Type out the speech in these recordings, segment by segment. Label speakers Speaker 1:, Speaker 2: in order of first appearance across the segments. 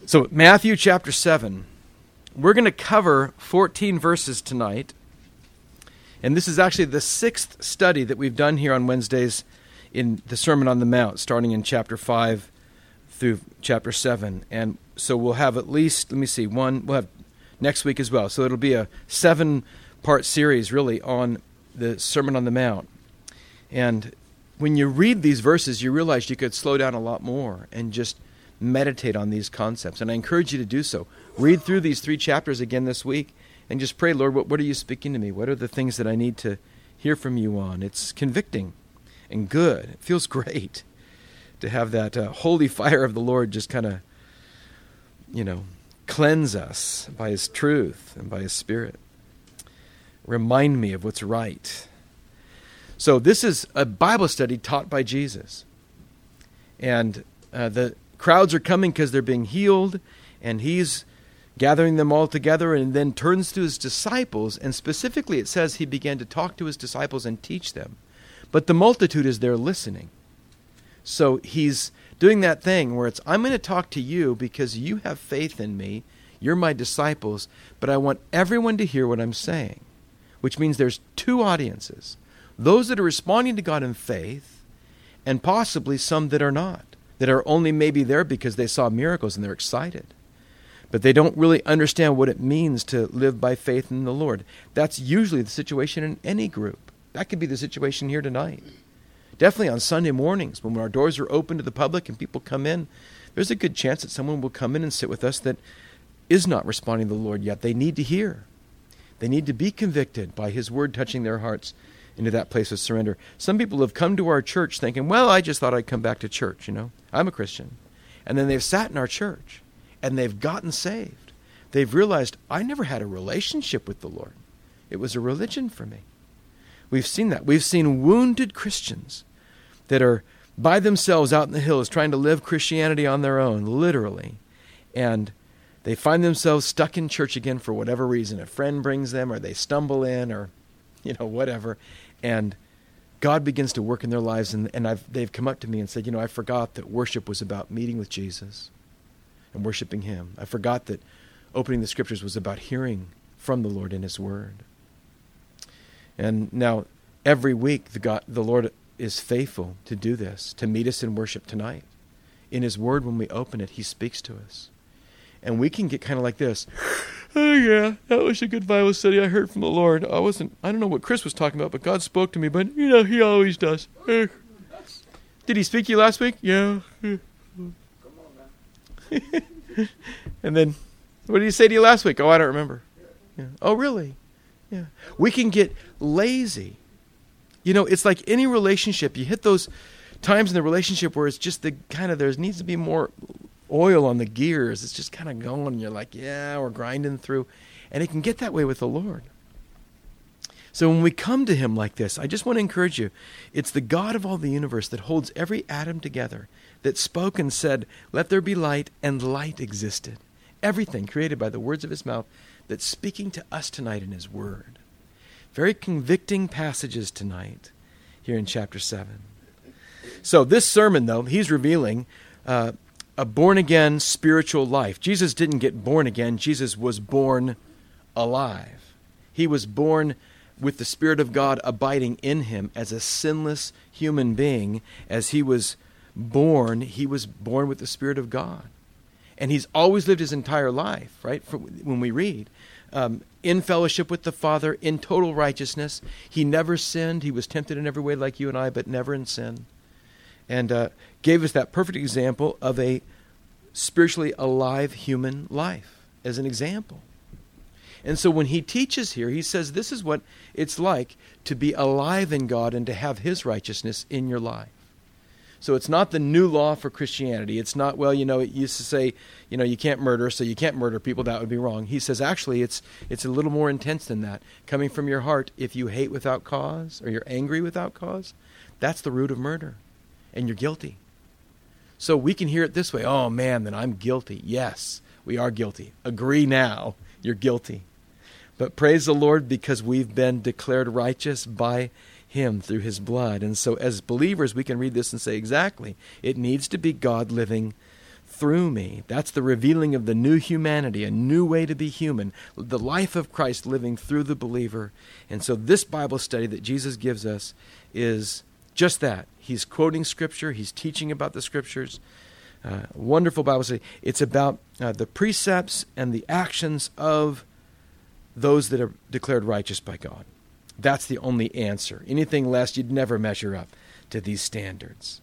Speaker 1: So Matthew chapter 7. We're going to cover 14 verses tonight. And this is actually the sixth study that we've done here on Wednesdays in the Sermon on the Mount, starting in chapter 5 through chapter 7. And so we'll have at least, we'll have next week as well. So it'll be a 7-part series really on the Sermon on the Mount. And when you read these verses, you realize you could slow down a lot more and just meditate on these concepts. And I encourage you to do so. Read through these 3 chapters again this week and just pray, Lord, what are you speaking to me? What are the things that I need to hear from you on? It's convicting and good. It feels great to have that holy fire of the Lord just kind of, cleanse us by His truth and by His Spirit. Remind me of what's right. So this is a Bible study taught by Jesus. And the crowds are coming because they're being healed, and He's gathering them all together and then turns to His disciples, and specifically it says He began to talk to His disciples and teach them. But the multitude is there listening. So He's doing that thing where it's, I'm going to talk to you because you have faith in me, you're my disciples, but I want everyone to hear what I'm saying, which means there's 2 audiences. Those that are responding to God in faith, and possibly some that are not, that are only maybe there because they saw miracles and they're excited. But they don't really understand what it means to live by faith in the Lord. That's usually the situation in any group. That could be the situation here tonight. Definitely on Sunday mornings when our doors are open to the public and people come in, there's a good chance that someone will come in and sit with us that is not responding to the Lord yet. They need to hear. They need to be convicted by His Word touching their hearts into that place of surrender. Some people have come to our church thinking, well, I just thought I'd come back to church, I'm a Christian. And then they've sat in our church and they've gotten saved. They've realized, I never had a relationship with the Lord. It was a religion for me. We've seen that. We've seen wounded Christians that are by themselves out in the hills trying to live Christianity on their own, literally. And they find themselves stuck in church again for whatever reason. A friend brings them, or they stumble in, or whatever. And God begins to work in their lives, and they've come up to me and said, I forgot that worship was about meeting with Jesus and worshiping Him. I forgot that opening the Scriptures was about hearing from the Lord in His Word. And now, every week, the Lord is faithful to do this, to meet us in worship tonight. In His Word, when we open it, He speaks to us. And we can get kind of like this. Oh yeah, that was a good Bible study. I heard from the Lord. I don't know what Chris was talking about, but God spoke to me, but He always does. Did He speak to you last week? Yeah. Come on now. And then, what did He say to you last week? Oh, I don't remember. Yeah. Oh, really? Yeah. We can get lazy. It's like any relationship. You hit those times in the relationship where it's just there needs to be more oil on the gears. It's just kind of going, and you're like, yeah, we're grinding through. And it can get that way with the Lord. So when we come to Him like this, I just want to encourage you. It's the God of all the universe that holds every atom together, that spoke and said, let there be light, and light existed. Everything created by the words of His mouth, that's speaking to us tonight in His Word. Very convicting passages tonight here in chapter 7. So this sermon, though, He's revealing a born-again spiritual life. Jesus didn't get born again. Jesus was born alive. He was born with the Spirit of God abiding in Him as a sinless human being. As He was born with the Spirit of God. And He's always lived His entire life, right? When we read, in fellowship with the Father, in total righteousness. He never sinned. He was tempted in every way like you and I, but never in sin. And gave us that perfect example of a spiritually alive human life as an example. And so when He teaches here, He says this is what it's like to be alive in God and to have His righteousness in your life. So it's not the new law for Christianity. It's not, it used to say, you can't murder, so you can't murder people. That would be wrong. He says, actually, it's a little more intense than that. Coming from your heart, if you hate without cause or you're angry without cause, that's the root of murder. And you're guilty. So we can hear it this way. Oh, man, then I'm guilty. Yes, we are guilty. Agree now. You're guilty. But praise the Lord because we've been declared righteous by Him through His blood. And so as believers, we can read this and say, exactly, it needs to be God living through me. That's the revealing of the new humanity, a new way to be human, the life of Christ living through the believer. And so this Bible study that Jesus gives us is just that. He's quoting Scripture. He's teaching about the Scriptures. Wonderful Bible study. It's about the precepts and the actions of those that are declared righteous by God. That's the only answer. Anything less, you'd never measure up to these standards.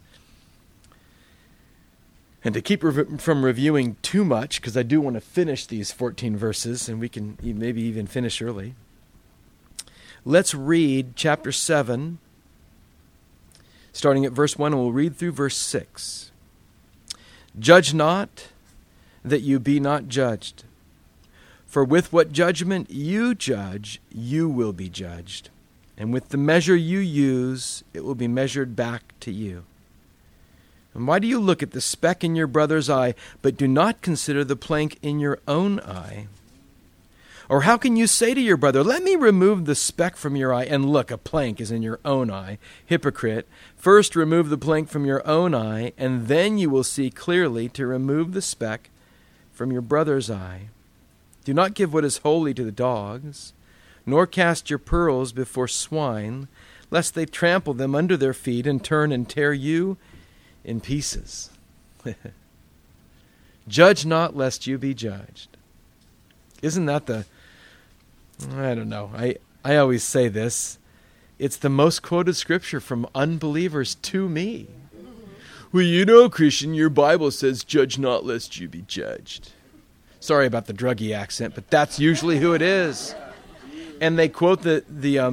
Speaker 1: And to keep from reviewing too much, because I do want to finish these 14 verses, and we can maybe even finish early, let's read chapter 7, starting at verse 1, and we'll read through verse 6. Judge not, that you be not judged. For with what judgment you judge, you will be judged. And with the measure you use, it will be measured back to you. And why do you look at the speck in your brother's eye, but do not consider the plank in your own eye? Or how can you say to your brother, let me remove the speck from your eye, and look, a plank is in your own eye? Hypocrite, first remove the plank from your own eye, and then you will see clearly to remove the speck from your brother's eye. Do not give what is holy to the dogs, nor cast your pearls before swine, lest they trample them under their feet and turn and tear you in pieces. Judge not, lest you be judged. Isn't that I don't know. I always say this. It's the most quoted scripture from unbelievers to me. Well, you know, Christian, your Bible says, judge not, lest you be judged. Sorry about the druggy accent, but that's usually who it is. And they quote the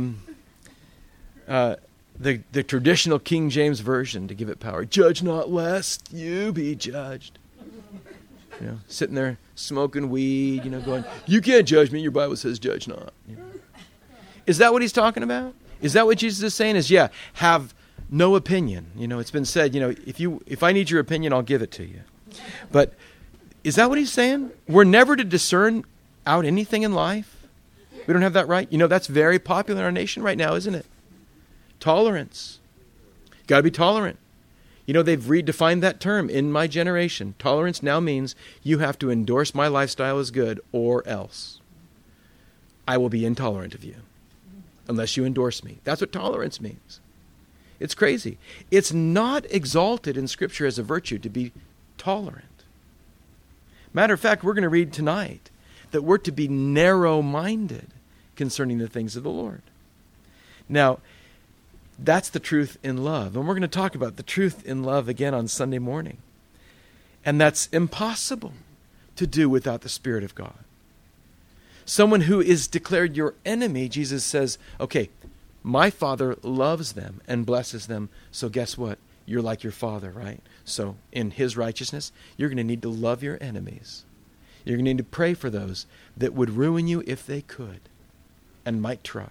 Speaker 1: traditional King James Version to give it power. Judge not, lest you be judged. You know, sitting there smoking weed, going, you can't judge me, your Bible says judge not. Is that what he's talking about? Is that what Jesus is saying? Have no opinion. It's been said, if I need your opinion, I'll give it to you. But is that what he's saying? We're never to discern out anything in life? We don't have that right? That's very popular in our nation right now, isn't it? Tolerance. Got to be tolerant. They've redefined that term in my generation. Tolerance now means you have to endorse my lifestyle as good, or else I will be intolerant of you unless you endorse me. That's what tolerance means. It's crazy. It's not exalted in Scripture as a virtue to be tolerant. Matter of fact, we're going to read tonight that we're to be narrow-minded concerning the things of the Lord. Now, that's the truth in love. And we're going to talk about the truth in love again on Sunday morning. And that's impossible to do without the Spirit of God. Someone who is declared your enemy, Jesus says, okay, my Father loves them and blesses them, so guess what? You're like your Father, right? So in His righteousness, you're going to need to love your enemies. You're going to need to pray for those that would ruin you if they could and might try.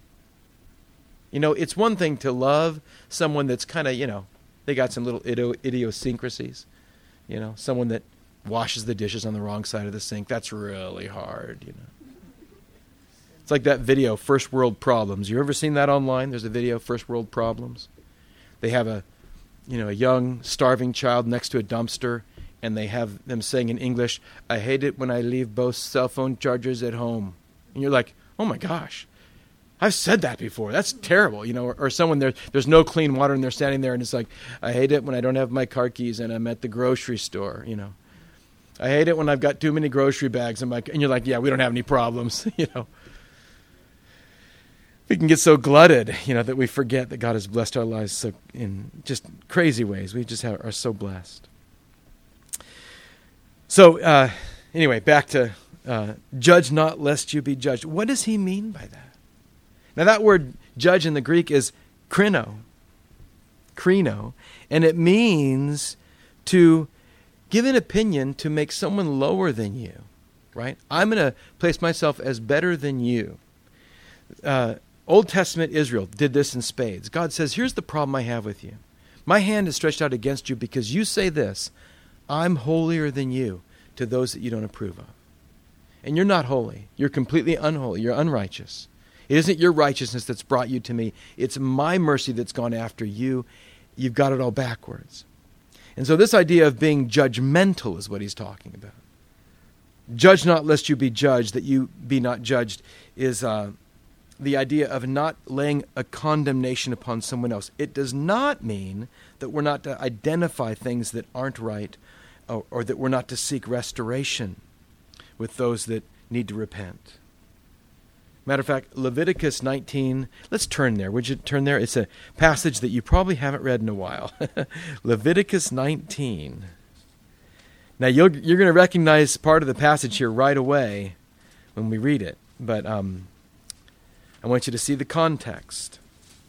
Speaker 1: It's one thing to love someone that's kind of, they got some little idiosyncrasies. Someone that washes the dishes on the wrong side of the sink. That's really hard, It's like that video, First World Problems. You ever seen that online? There's a video, First World Problems. They have a young, starving child next to a dumpster, and they have them saying in English, I hate it when I leave both cell phone chargers at home. And you're like, oh my gosh. I've said that before. That's terrible, or someone there's no clean water and they're standing there and it's like, I hate it when I don't have my car keys and I'm at the grocery store, I hate it when I've got too many grocery bags and you're like, yeah, we don't have any problems, We can get so glutted, that we forget that God has blessed our lives so in just crazy ways. We just are so blessed. So, anyway, back to judge not lest you be judged. What does he mean by that? Now that word judge in the Greek is krino, and it means to give an opinion to make someone lower than you, right? I'm going to place myself as better than you. Old Testament Israel did this in spades. God says, here's the problem I have with you. My hand is stretched out against you because you say this, I'm holier than you to those that you don't approve of. And you're not holy. You're completely unholy. You're unrighteous. It isn't your righteousness that's brought you to me. It's my mercy that's gone after you. You've got it all backwards. And so this idea of being judgmental is what he's talking about. Judge not lest you be judged, that you be not judged, is the idea of not laying a condemnation upon someone else. It does not mean that we're not to identify things that aren't right, or that we're not to seek restoration with those that need to repent. Matter of fact, Leviticus 19, let's turn there. Would you turn there? It's a passage that you probably haven't read in a while. Leviticus 19. Now, you're going to recognize part of the passage here right away when we read it, but I want you to see the context.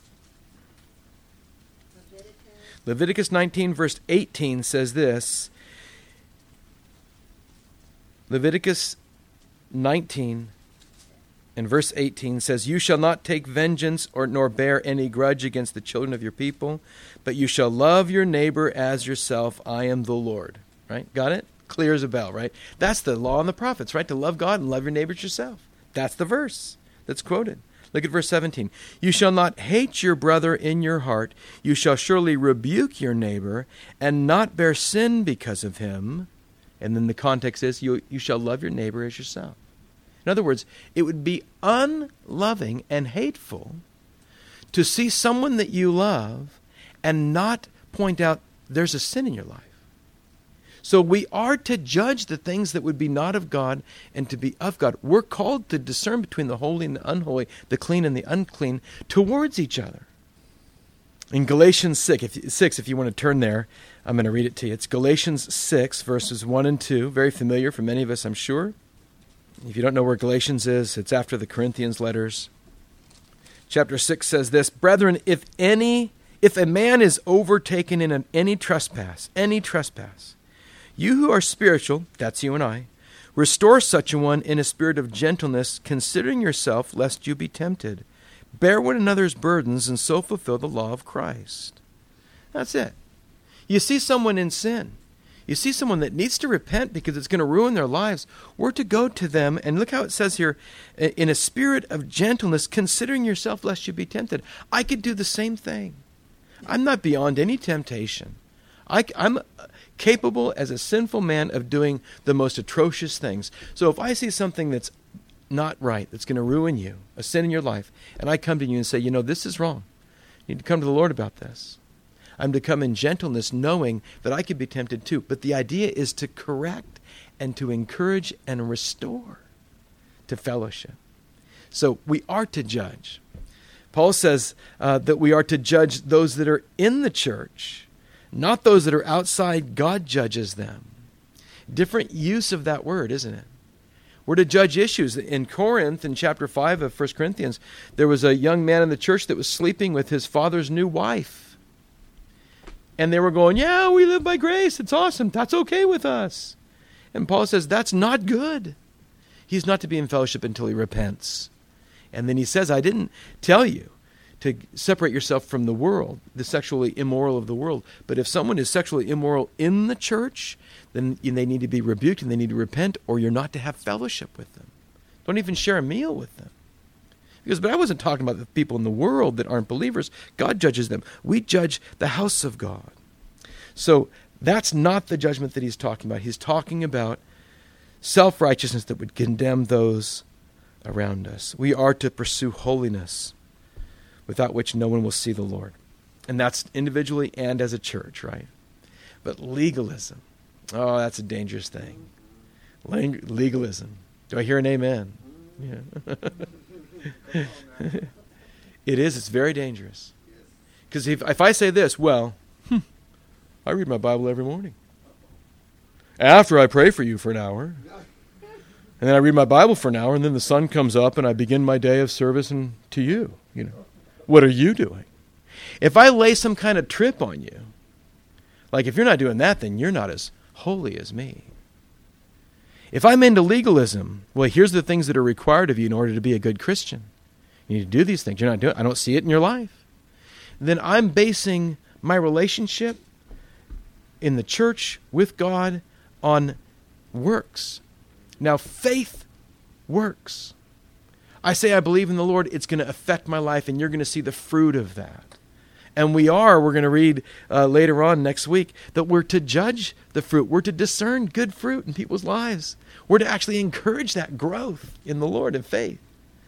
Speaker 1: Leviticus 19, verse 18 says this. Leviticus 19 and verse 18 says, "You shall not take vengeance nor bear any grudge against the children of your people, but you shall love your neighbor as yourself. I am the Lord." Right? Got it? Clear as a bell, right? That's the law and the prophets, right? To love God and love your neighbor as yourself. That's the verse that's quoted. Look at verse 17. "You shall not hate your brother in your heart. You shall surely rebuke your neighbor and not bear sin because of him." And then the context is, you shall love your neighbor as yourself. In other words, it would be unloving and hateful to see someone that you love and not point out there's a sin in your life. So we are to judge the things that would be not of God and to be of God. We're called to discern between the holy and the unholy, the clean and the unclean, towards each other. In Galatians 6, if you want to turn there, I'm going to read it to you. It's Galatians 6, verses 1 and 2. Very familiar for many of us, I'm sure. If you don't know where Galatians is, it's after the Corinthians letters. Chapter 6 says this, "Brethren, if a man is overtaken in any trespass, you who are spiritual," that's you and I, "restore such a one in a spirit of gentleness, considering yourself, lest you be tempted. Bear one another's burdens, and so fulfill the law of Christ." That's it. You see someone in sin. You see someone that needs to repent because it's going to ruin their lives. We're to go to them, and look how it says here, in a spirit of gentleness, considering yourself lest you be tempted. I could do the same thing. I'm not beyond any temptation. I'm capable as a sinful man of doing the most atrocious things. So if I see something that's not right, that's going to ruin you, a sin in your life, and I come to you and say, this is wrong. You need to come to the Lord about this. I'm to come in gentleness, knowing that I could be tempted too. But the idea is to correct and to encourage and restore to fellowship. So we are to judge. Paul says that we are to judge those that are in the church, not those that are outside. God judges them. Different use of that word, isn't it? We're to judge issues. In Corinth, in chapter 5 of 1 Corinthians, there was a young man in the church that was sleeping with his father's new wife. And they were going, "Yeah, we live by grace. It's awesome. That's okay with us." And Paul says, that's not good. He's not to be in fellowship until he repents. And then he says, I didn't tell you to separate yourself from the world, the sexually immoral of the world. But if someone is sexually immoral in the church, then they need to be rebuked and they need to repent, or you're not to have fellowship with them. Don't even share a meal with them. But I wasn't talking about the people in the world that aren't believers. God judges them. We judge the house of God. So that's not the judgment that he's talking about. He's talking about self-righteousness that would condemn those around us. We are to pursue holiness, without which no one will see the Lord. And that's individually and as a church, right? But legalism, that's a dangerous thing. Legalism. Do I hear an amen? Yeah. It is. It's very dangerous. Because if I say this, I read my Bible every morning. After I pray for you for an hour. And then I read my Bible for an hour, and then the sun comes up, and I begin my day of service to you. What are you doing? If I lay some kind of trip on you, like if you're not doing that, then you're not as holy as me. If I'm into legalism, here's the things that are required of you in order to be a good Christian. You need to do these things. You're not doing it. I don't see it in your life. Then I'm basing my relationship in the church with God on works. Now, faith works. I say I believe in the Lord, it's going to affect my life, and you're going to see the fruit of that. And we're going to read later on next week, that we're to judge the fruit. We're to discern good fruit in people's lives. We're to actually encourage that growth in the Lord and faith.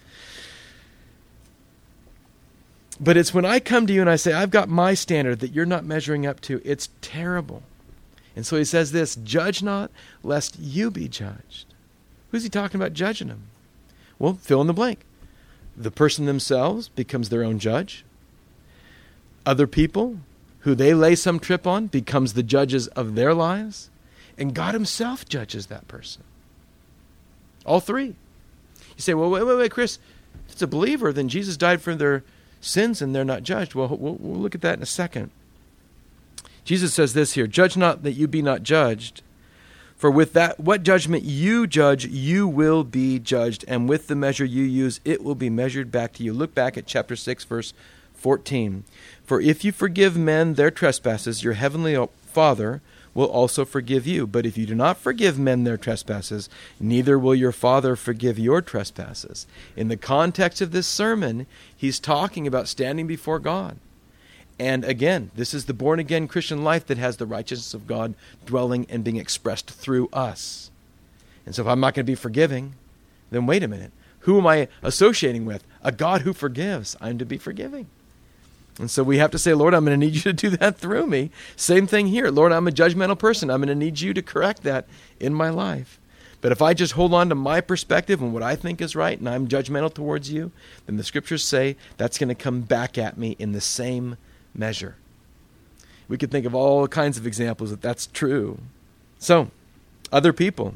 Speaker 1: But it's when I come to you and I say, I've got my standard that you're not measuring up to, it's terrible. And so he says this, judge not, lest you be judged. Who's he talking about judging them? Well, fill in the blank. The person themselves becomes their own judge. Other people who they lay some trip on becomes the judges of their lives. And God himself judges that person. All three. You say, well, wait, Chris, if it's a believer, then Jesus died for their sins and they're not judged. Well, we'll look at that in a second. Jesus says this here, judge not that you be not judged. For with that, what judgment you judge, you will be judged. And with the measure you use, it will be measured back to you. Look back at chapter 6, verse 14. For if you forgive men their trespasses, your heavenly Father will also forgive you. But if you do not forgive men their trespasses, neither will your Father forgive your trespasses. In the context of this sermon, he's talking about standing before God. And again, this is the born-again Christian life that has the righteousness of God dwelling and being expressed through us. And so if I'm not going to be forgiving, then wait a minute. Who am I associating with? A God who forgives. I'm to be forgiving. And so we have to say, Lord, I'm going to need you to do that through me. Same thing here. Lord, I'm a judgmental person. I'm going to need you to correct that in my life. But if I just hold on to my perspective and what I think is right, and I'm judgmental towards you, then the scriptures say that's going to come back at me in the same measure. We could think of all kinds of examples that that's true. So, other people,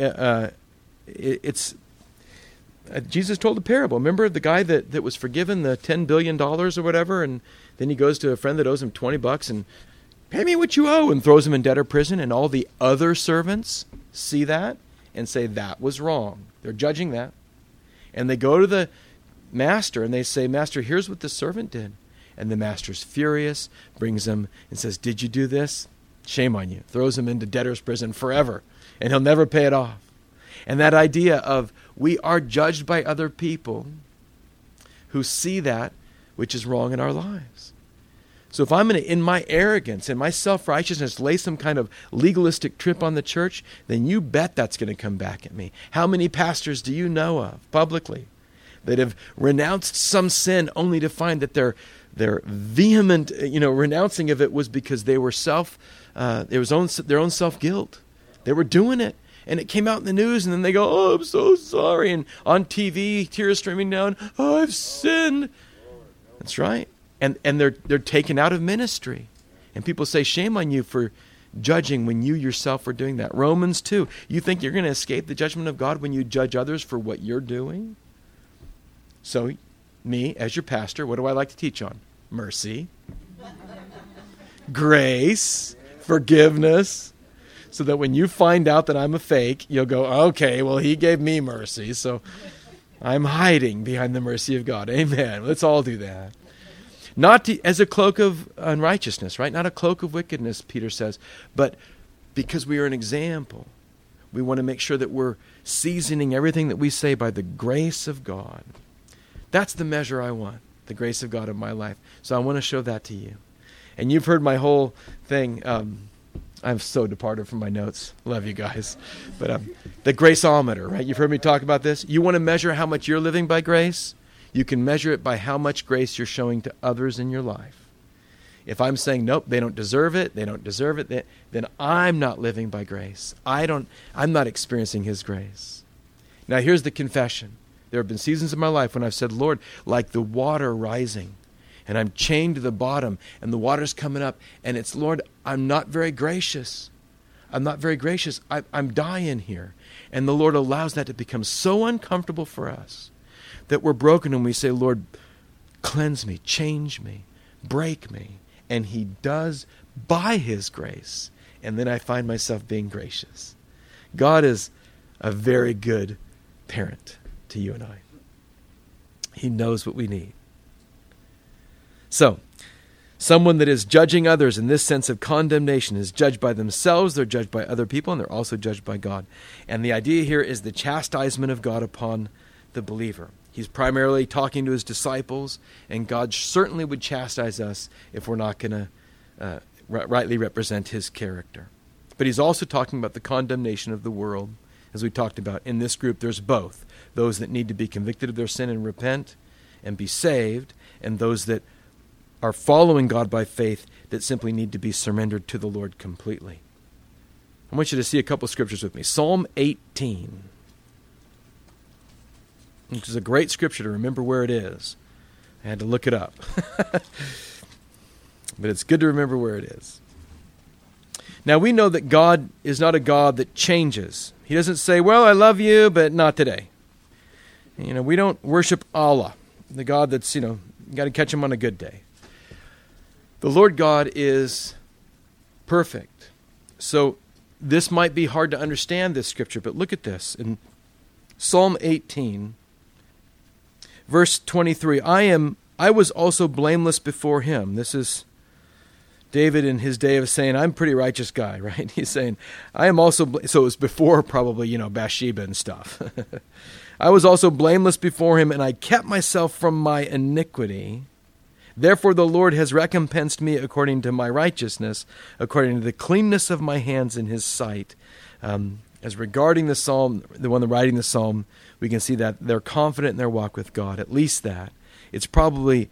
Speaker 1: Jesus told a parable. Remember the guy that was forgiven the $10 billion or whatever, and then he goes to a friend that owes him $20 and pay me what you owe, and throws him in debtor prison, and all the other servants see that and say that was wrong. They're judging that. And they go to the master and they say, Master, here's what the servant did. And the master's furious, brings him and says, did you do this? Shame on you. Throws him into debtor's prison forever, and he'll never pay it off. And that idea of we are judged by other people who see that which is wrong in our lives. So if I'm going to, in my arrogance and my self-righteousness, lay some kind of legalistic trip on the church, then you bet that's going to come back at me. How many pastors do you know of publicly that have renounced some sin only to find that their vehement, renouncing of it was because they were their own self-guilt. They were doing it. And it came out in the news, and then they go, oh, I'm so sorry. And on TV, tears streaming down, oh, I've sinned. That's right. And they're taken out of ministry. And people say, shame on you for judging when you yourself are doing that. Romans 2, you think you're going to escape the judgment of God when you judge others for what you're doing? So, me, as your pastor, what do I like to teach on? Mercy, grace, forgiveness. So that when you find out that I'm a fake, you'll go, okay, well, he gave me mercy, so I'm hiding behind the mercy of God. Amen. Let's all do that. Not as a cloak of unrighteousness, right? Not a cloak of wickedness, Peter says, but because we are an example. We want to make sure that we're seasoning everything that we say by the grace of God. That's the measure I want, the grace of God in my life. So I want to show that to you. And you've heard my whole thing. I'm so departed from my notes. Love you guys. But the graceometer, right? You've heard me talk about this. You want to measure how much you're living by grace? You can measure it by how much grace you're showing to others in your life. If I'm saying, nope, they don't deserve it, then I'm not living by grace. I'm not experiencing his grace. Now here's the confession. There have been seasons in my life when I've said, Lord, like the water rising, and I'm chained to the bottom, and the water's coming up, and it's, Lord, I'm not very gracious. I'm not very gracious. I'm dying here. And the Lord allows that to become so uncomfortable for us that we're broken, and we say, Lord, cleanse me, change me, break me. And he does by his grace. And then I find myself being gracious. God is a very good parent to you and I. He knows what we need. So, someone that is judging others in this sense of condemnation is judged by themselves, they're judged by other people, and they're also judged by God. And the idea here is the chastisement of God upon the believer. He's primarily talking to his disciples, and God certainly would chastise us if we're not going to rightly represent his character. But he's also talking about the condemnation of the world. As we talked about, in this group there's both. Those that need to be convicted of their sin and repent and be saved, and those that are following God by faith that simply need to be surrendered to the Lord completely. I want you to see a couple of scriptures with me. Psalm 18. Which is a great scripture to remember where it is. I had to look it up. But it's good to remember where it is. Now we know that God is not a God that changes. He doesn't say, well, I love you, but not today. We don't worship Allah, the God that's, you got to catch him on a good day. The Lord God is perfect. So this might be hard to understand, this scripture, but look at this. In Psalm 18, verse 23, I was also blameless before him. This is David in his day of saying, I'm a pretty righteous guy, right? He's saying, I am also, so it was before probably, Bathsheba and stuff. I was also blameless before him, and I kept myself from my iniquity. Therefore the Lord has recompensed me according to my righteousness, according to the cleanness of my hands in his sight. As regarding the psalm, the one writing the psalm, we can see that they're confident in their walk with God, at least that. It's probably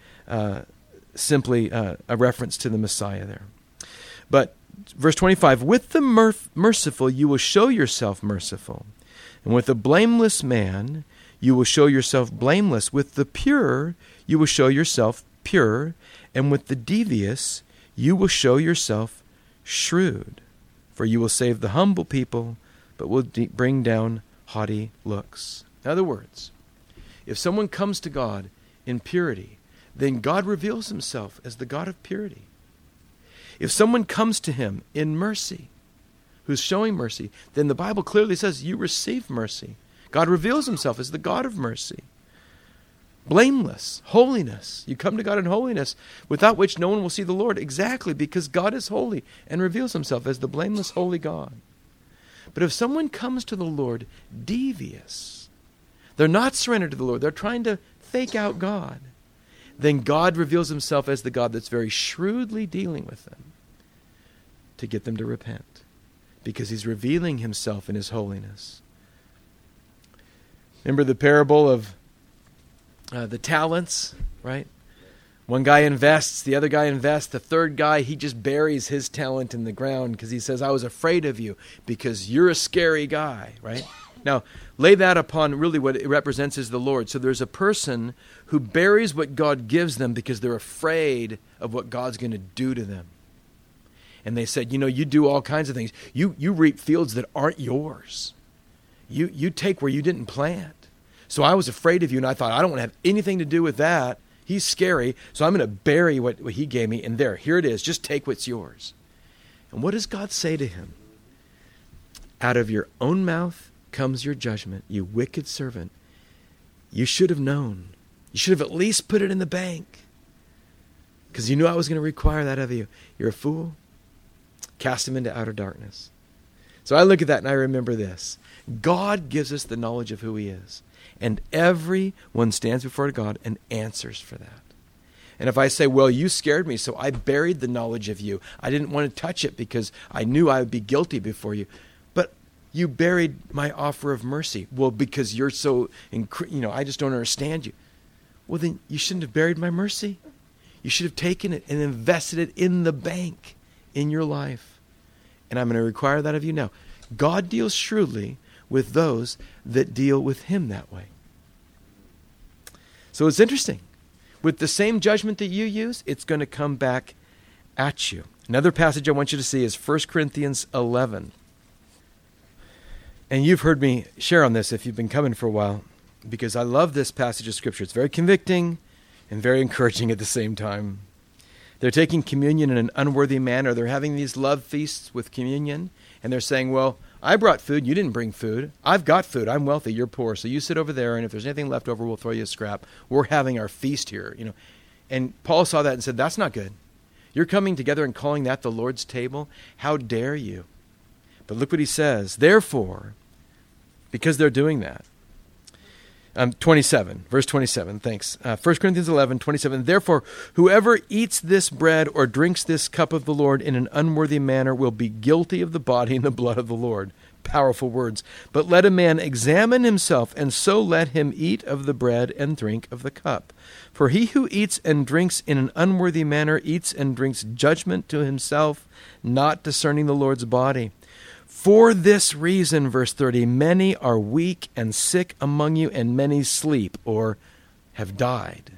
Speaker 1: simply a reference to the Messiah there. But verse 25, with the merciful you will show yourself merciful, and with the blameless man you will show yourself blameless. With the pure you will show yourself pure, and with the devious you will show yourself shrewd. For you will save the humble people, but will bring down haughty looks. In other words, if someone comes to God in purity, then God reveals himself as the God of purity. If someone comes to him in mercy, who's showing mercy, then the Bible clearly says you receive mercy. God reveals himself as the God of mercy. Blameless, holiness. You come to God in holiness, without which no one will see the Lord. Exactly, because God is holy and reveals himself as the blameless, holy God. But if someone comes to the Lord devious, they're not surrendered to the Lord, they're trying to fake out God, then God reveals himself as the God that's very shrewdly dealing with them to get them to repent, because he's revealing himself in his holiness. Remember the parable of the talents, right? One guy invests, the other guy invests, the third guy, he just buries his talent in the ground because he says, I was afraid of you because you're a scary guy, right? Now, lay that upon really what it represents is the Lord. So there's a person who buries what God gives them because they're afraid of what God's going to do to them. And they said, you do all kinds of things. You reap fields that aren't yours. You take where you didn't plant. So I was afraid of you, and I thought, I don't want to have anything to do with that. He's scary, so I'm going to bury what he gave me, and here it is. Just take what's yours. And what does God say to him? Out of your own mouth comes your judgment, you wicked servant. You should have known. You should have at least put it in the bank, because you knew I was going to require that of you. You're a fool. Cast him into outer darkness. So I look at that and I remember this. God gives us the knowledge of who he is. And everyone stands before God and answers for that. And if I say, well, you scared me, so I buried the knowledge of you. I didn't want to touch it because I knew I would be guilty before you. But you buried my offer of mercy. Well, because you're so, I just don't understand you. Well, then you shouldn't have buried my mercy. You should have taken it and invested it in the bank in your life. And I'm going to require that of you now. God deals shrewdly with those that deal with him that way. So it's interesting. With the same judgment that you use, it's going to come back at you. Another passage I want you to see is 1 Corinthians 11. And you've heard me share on this if you've been coming for a while, because I love this passage of Scripture. It's very convicting and very encouraging at the same time. They're taking communion in an unworthy manner. They're having these love feasts with communion, and they're saying, well, I brought food. You didn't bring food. I've got food. I'm wealthy. You're poor. So you sit over there, and if there's anything left over, we'll throw you a scrap. We're having our feast here, And Paul saw that and said, that's not good. You're coming together and calling that the Lord's table? How dare you? But look what he says. Therefore, because they're doing that, 27, verse 27, thanks. 1 Corinthians 11, 27. Therefore, whoever eats this bread or drinks this cup of the Lord in an unworthy manner will be guilty of the body and the blood of the Lord. Powerful words. But let a man examine himself, and so let him eat of the bread and drink of the cup. For he who eats and drinks in an unworthy manner eats and drinks judgment to himself, not discerning the Lord's body. For this reason, verse 30, many are weak and sick among you, and many sleep or have died.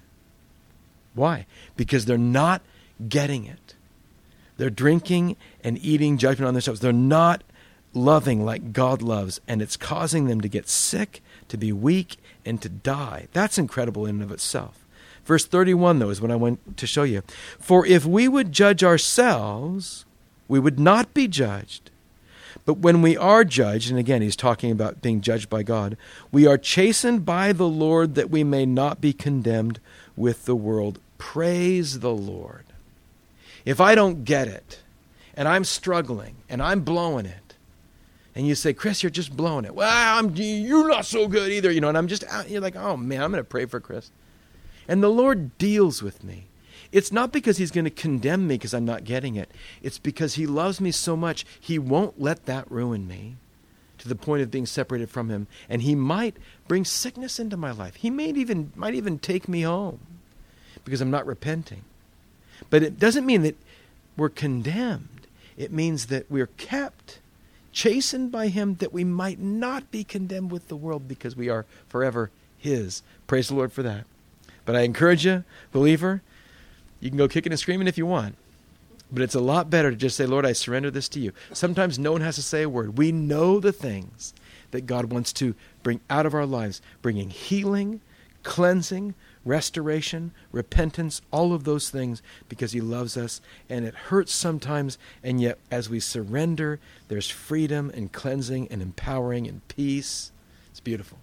Speaker 1: Why? Because they're not getting it. They're drinking and eating judgment on themselves. They're not loving like God loves, and it's causing them to get sick, to be weak, and to die. That's incredible in and of itself. Verse 31, though, is what I want to show you. For if we would judge ourselves, we would not be judged. But when we are judged, and again he's talking about being judged by God, we are chastened by the Lord that we may not be condemned with the world. Praise the Lord. If I don't get it, and I'm struggling, and I'm blowing it, and you say, Chris, you're just blowing it. Well, you're not so good either, and I'm just out. You're like, oh man, I'm going to pray for Chris. And the Lord deals with me. It's not because he's going to condemn me because I'm not getting it. It's because he loves me so much, he won't let that ruin me to the point of being separated from him. And he might bring sickness into my life. He might even take me home because I'm not repenting. But it doesn't mean that we're condemned. It means that we're kept, chastened by him, that we might not be condemned with the world because we are forever his. Praise the Lord for that. But I encourage you, believer, you can go kicking and screaming if you want, but it's a lot better to just say, Lord, I surrender this to you. Sometimes no one has to say a word. We know the things that God wants to bring out of our lives, bringing healing, cleansing, restoration, repentance, all of those things because he loves us. And it hurts sometimes, and yet as we surrender, there's freedom and cleansing and empowering and peace. It's beautiful.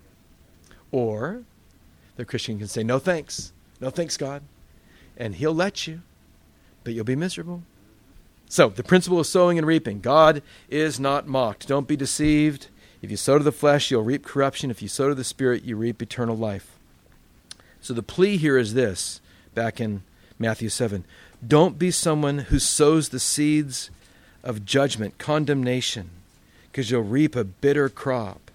Speaker 1: Or the Christian can say, no thanks. No thanks, God. And he'll let you, but you'll be miserable. So, the principle of sowing and reaping. God is not mocked. Don't be deceived. If you sow to the flesh, you'll reap corruption. If you sow to the Spirit, you reap eternal life. So the plea here is this, back in Matthew 7. Don't be someone who sows the seeds of judgment, condemnation, because you'll reap a bitter crop.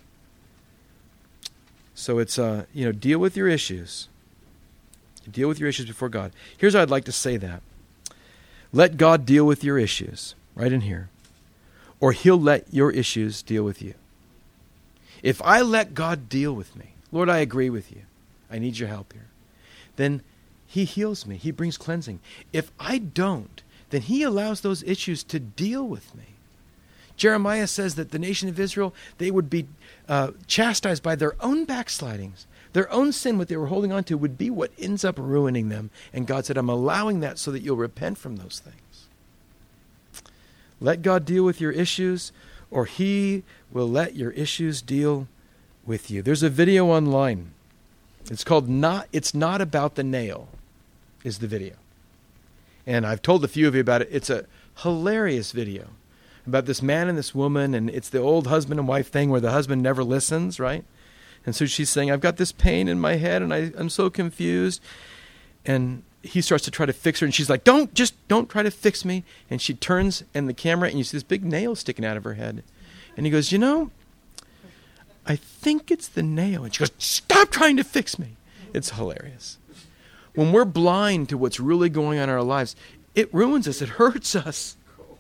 Speaker 1: So it's, deal with your issues. Deal with your issues before God. Here's how I'd like to say that. Let God deal with your issues, right in here. Or he'll let your issues deal with you. If I let God deal with me, Lord, I agree with you. I need your help here. Then he heals me. He brings cleansing. If I don't, then he allows those issues to deal with me. Jeremiah says that the nation of Israel, they would be chastised by their own backslidings. Their own sin, what they were holding on to, would be what ends up ruining them. And God said, I'm allowing that so that you'll repent from those things. Let God deal with your issues, or he will let your issues deal with you. There's a video online. It's called It's Not About the Nail, is the video. And I've told a few of you about it. It's a hilarious video about this man and this woman, and it's the old husband and wife thing where the husband never listens, right? And so she's saying, I've got this pain in my head, and I'm so confused. And he starts to try to fix her, and she's like, don't try to fix me. And she turns in the camera, and you see this big nail sticking out of her head. And he goes, I think it's the nail. And she goes, stop trying to fix me. It's hilarious. When we're blind to what's really going on in our lives, it ruins us. It hurts us.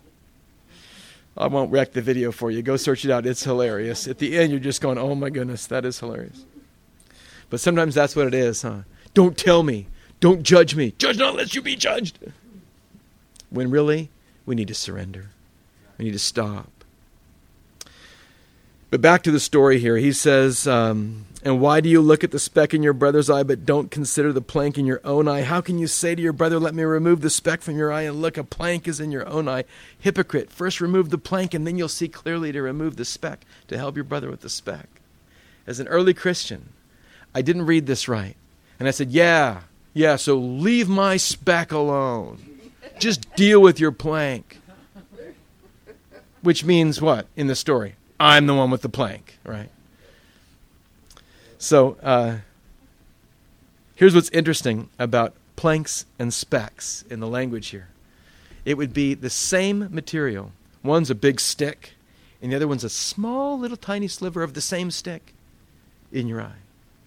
Speaker 1: I won't wreck the video for you. Go search it out. It's hilarious. At the end, you're just going, oh my goodness, that is hilarious. But sometimes that's what it is, huh? Don't tell me. Don't judge me. Judge not lest you be judged. When really, we need to surrender. We need to stop. But back to the story here. He says, and why do you look at the speck in your brother's eye, but don't consider the plank in your own eye? How can you say to your brother, let me remove the speck from your eye, and look, a plank is in your own eye? Hypocrite, first remove the plank, and then you'll see clearly to remove the speck, to help your brother with the speck. As an early Christian, I didn't read this right. And I said, yeah, so leave my speck alone. Just deal with your plank. Which means what in the story? I'm the one with the plank, right? So here's what's interesting about planks and specks in the language here. It would be the same material. One's a big stick, and the other one's a small little tiny sliver of the same stick in your eye.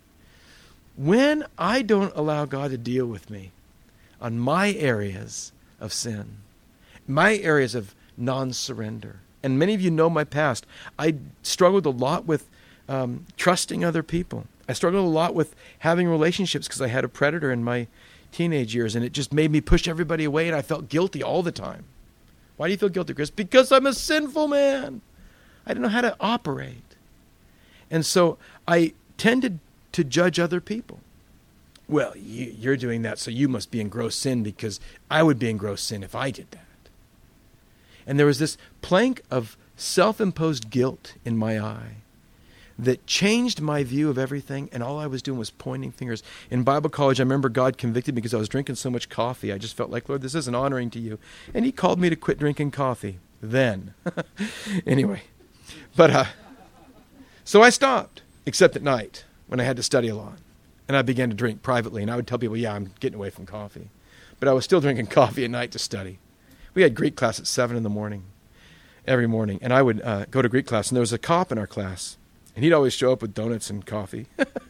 Speaker 1: When I don't allow God to deal with me on my areas of sin, my areas of non-surrender, and many of you know my past, I struggled a lot with trusting other people. I struggled a lot with having relationships because I had a predator in my teenage years, and it just made me push everybody away, and I felt guilty all the time. Why do you feel guilty, Chris? Because I'm a sinful man. I didn't know how to operate. And so I tended to judge other people. Well, you're doing that, so you must be in gross sin because I would be in gross sin if I did that. And there was this plank of self-imposed guilt in my eye that changed my view of everything, and all I was doing was pointing fingers. In Bible college, I remember God convicted me because I was drinking so much coffee. I just felt like, Lord, this isn't honoring to you. And he called me to quit drinking coffee then. Anyway, but so I stopped, except at night when I had to study a lot. And I began to drink privately, and I would tell people, yeah, I'm getting away from coffee. But I was still drinking coffee at night to study. We had Greek class at 7 in the morning, every morning. And I would go to Greek class, and there was a cop in our class. And he'd always show up with donuts and coffee.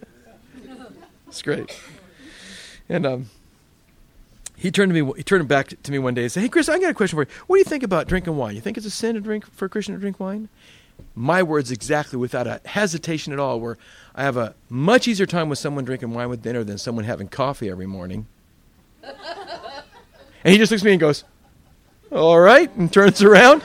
Speaker 1: It's great. And he turned back to me one day and said, hey, Chris, I got a question for you. What do you think about drinking wine? You think it's a sin for a Christian to drink wine? My words exactly, without a hesitation at all, were I have a much easier time with someone drinking wine with dinner than someone having coffee every morning. And he just looks at me and goes, all right, and turns around.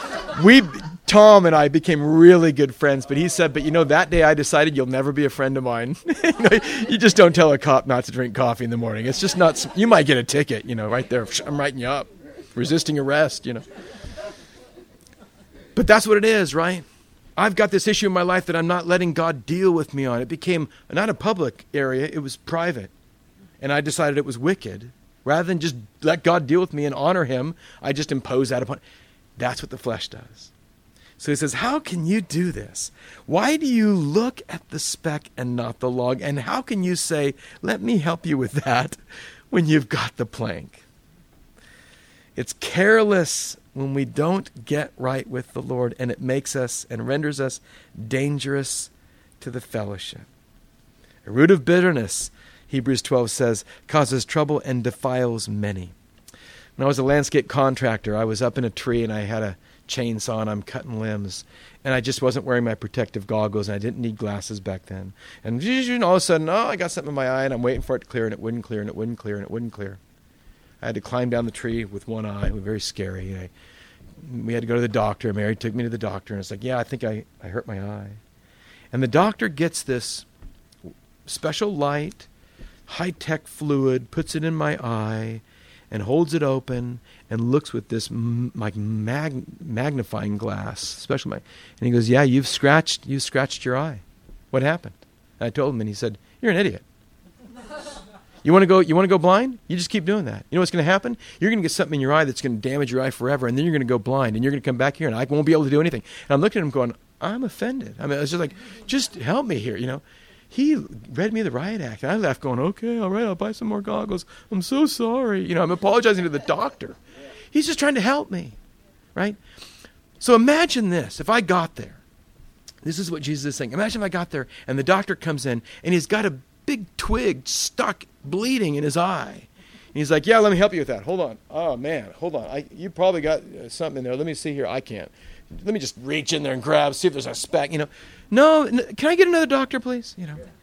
Speaker 1: Tom and I became really good friends, but he said, but that day I decided you'll never be a friend of mine. You just don't tell a cop not to drink coffee in the morning. It's just not, you might get a ticket, right there. I'm writing you up. Resisting arrest, But that's what it is, right? I've got this issue in my life that I'm not letting God deal with me on. It became not a public area, it was private. And I decided it was wicked. Rather than just let God deal with me and honor him, I just impose that upon. That's what the flesh does. So he says, how can you do this? Why do you look at the speck and not the log? And how can you say, let me help you with that when you've got the plank? It's careless when we don't get right with the Lord, and it makes us and renders us dangerous to the fellowship. A root of bitterness, Hebrews 12 says, causes trouble and defiles many. When I was a landscape contractor, I was up in a tree and I had a chainsaw and I'm cutting limbs, and I just wasn't wearing my protective goggles, and I didn't need glasses back then. And all of a sudden, I got something in my eye, and I'm waiting for it to clear, and it wouldn't clear, and it wouldn't clear, and it wouldn't clear. I had to climb down the tree with one eye. It was very scary. We had to go to the doctor. Mary took me to the doctor, and it's like, yeah, I think I hurt my eye. And the doctor gets this special light, high-tech fluid, puts it in my eye, and holds it open and looks with this magnifying glass, and he goes, yeah, you've scratched your eye. What happened? And I told him, and he said, you're an idiot. You want to go blind? You just keep doing that. You know what's going to happen? You're going to get something in your eye that's going to damage your eye forever, and then you're going to go blind, and you're going to come back here, and I won't be able to do anything. And I'm looking at him going, I'm offended. I mean, it's just like, just help me here, He read me the riot act, and I left going, okay, all right, I'll buy some more goggles. I'm so sorry. I'm apologizing to the doctor. He's just trying to help me, right? So imagine this. If I got there, this is what Jesus is saying. Imagine if I got there, and the doctor comes in, and he's got a big twig stuck, bleeding in his eye. And he's like, yeah, let me help you with that. Hold on. Oh, man, hold on. You probably got something in there. Let me see here. I can't. Let me just reach in there and grab, see if there's a speck, No, can I get another doctor, please?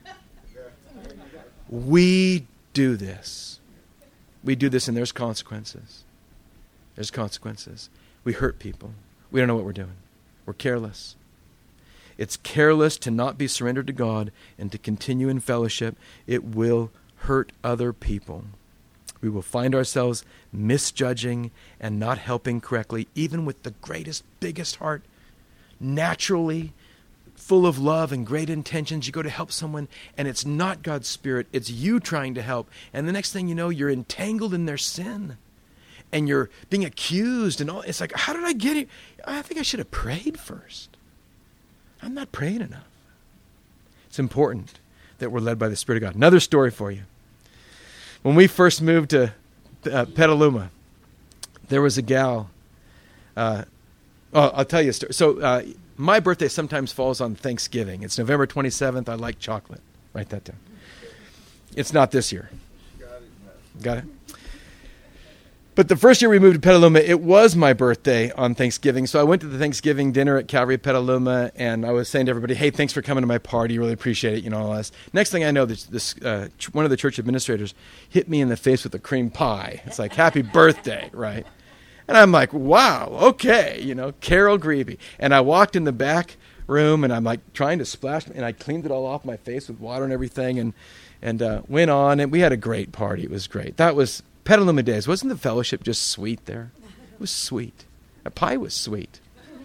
Speaker 1: We do this. We do this, and there's consequences. There's consequences. We hurt people. We don't know what we're doing. We're careless. It's careless to not be surrendered to God and to continue in fellowship. It will hurt other people. We will find ourselves misjudging and not helping correctly, even with the greatest, biggest heart. Naturally, full of love and great intentions, you go to help someone, and it's not God's Spirit. It's you trying to help. And the next thing you know, you're entangled in their sin. And you're being accused and all. It's like, how did I get here? I think I should have prayed first. I'm not praying enough. It's important that we're led by the Spirit of God. Another story for you. When we first moved to Petaluma, there was a gal. I'll tell you a story. So my birthday sometimes falls on Thanksgiving. It's November 27th. I like chocolate. Write that down. It's not this year. Got it? But the first year we moved to Petaluma, it was my birthday on Thanksgiving. So I went to the Thanksgiving dinner at Calvary Petaluma, and I was saying to everybody, hey, thanks for coming to my party. Really appreciate it. All this. Next thing I know, one of the church administrators hit me in the face with a cream pie. It's like, happy birthday, right? And I'm like, wow, okay, Carol Greeby. And I walked in the back room, and I'm like trying to splash, and I cleaned it all off my face with water and everything, and went on, and we had a great party. It was great. That was Petaluma days. Wasn't the fellowship just sweet there? It was sweet. A pie was sweet.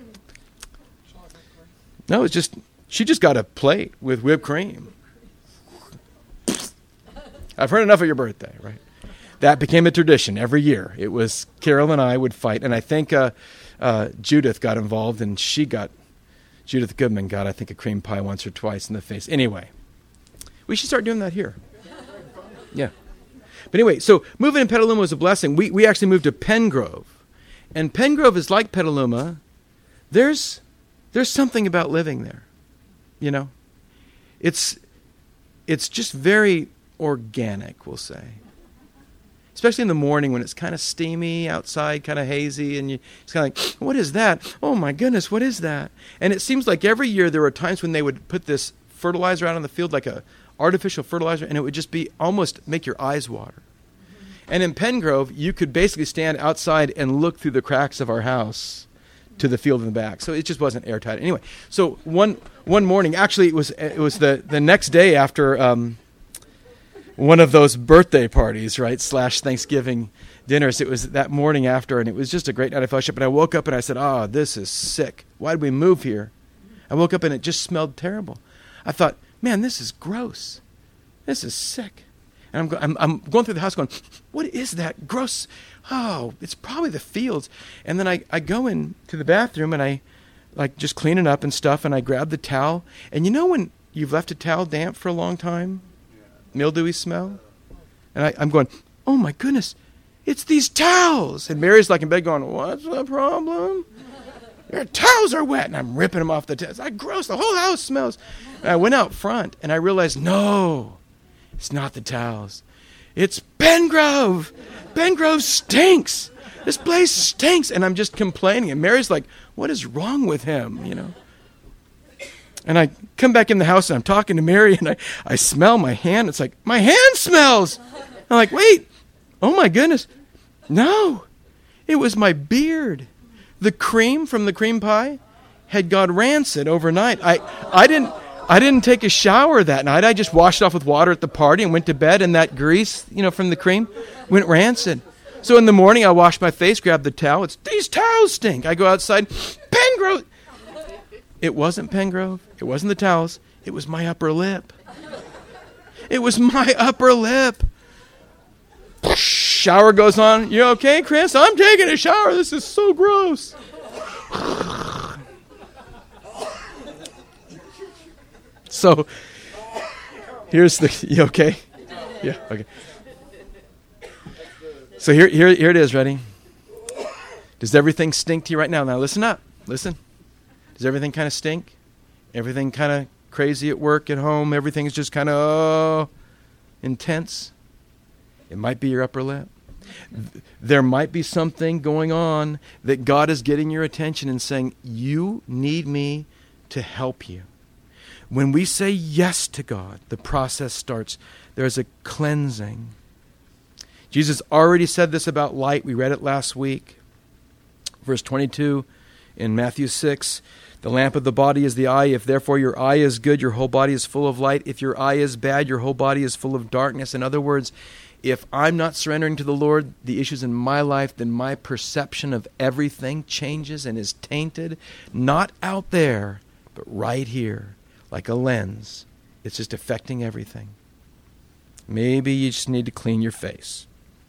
Speaker 1: No, it's just, she just got a plate with whipped cream. I've heard enough of your birthday, right? That became a tradition every year. It was Carol and I would fight, and I think Judith got involved, and Judith Goodman got, I think, a cream pie once or twice in the face. Anyway, we should start doing that here. Yeah. But anyway, so moving in Petaluma was a blessing. We actually moved to Pengrove. And Pengrove is like Petaluma. There's something about living there. It's just very organic, we'll say. Especially in the morning when it's kind of steamy outside, kind of hazy, and it's kind of like, what is that? Oh my goodness, what is that? And it seems like every year there were times when they would put this fertilizer out on the field, like a artificial fertilizer, and it would just be almost make your eyes water. And in Pengrove, you could basically stand outside and look through the cracks of our house to the field in the back. So it just wasn't airtight. Anyway, so one morning, actually it was the next day after one of those birthday parties, right, / Thanksgiving dinners. It was that morning after, and it was just a great night of fellowship. And I woke up and I said, this is sick. Why did we move here? I woke up and it just smelled terrible. I thought, man, this is gross. This is sick. And I'm going through the house going, what is that? Gross. Oh, it's probably the fields. And then I go into the bathroom and I just clean it up and stuff, and I grab the towel. And when you've left a towel damp for a long time? Mildewy smell? And I'm going, oh my goodness, it's these towels. And Mary's like in bed going, what's the problem? Your towels are wet. And I'm ripping them off the towels. Gross, the whole house smells. And I went out front and I realized, no, it's not the towels. It's Pengrove. Pengrove stinks. This place stinks. And I'm just complaining. And Mary's like, what is wrong with him? And I come back in the house and I'm talking to Mary and I smell my hand. It's like, my hand smells. I'm like, wait, oh my goodness. No, it was my beard. The cream from the cream pie had gone rancid overnight. I didn't take a shower that night. I just washed it off with water at the party and went to bed, and that grease, from the cream went rancid. So in the morning I washed my face, grabbed the towel. It's, these towels stink. I go outside, Pengrove. It wasn't Pengrove. It wasn't the towels. It was my upper lip. It was my upper lip. Shower goes on. You okay, Chris? I'm taking a shower. This is so gross. So, here's you okay? Yeah, okay. So here it is, ready? Does everything stink to you right now? Now listen up. Listen. Does everything kind of stink? Everything kind of crazy at work, at home? Everything's just kind of intense? It might be your upper lip. There might be something going on that God is getting your attention and saying, you need me to help you. When we say yes to God, the process starts. There's a cleansing. Jesus already said this about light. We read it last week. Verse 22 in Matthew 6. The lamp of the body is the eye. If therefore your eye is good, your whole body is full of light. If your eye is bad, your whole body is full of darkness. In other words, if I'm not surrendering to the Lord, the issues in my life, then my perception of everything changes and is tainted. Not out there, but right here, like a lens. It's just affecting everything. Maybe you just need to clean your face.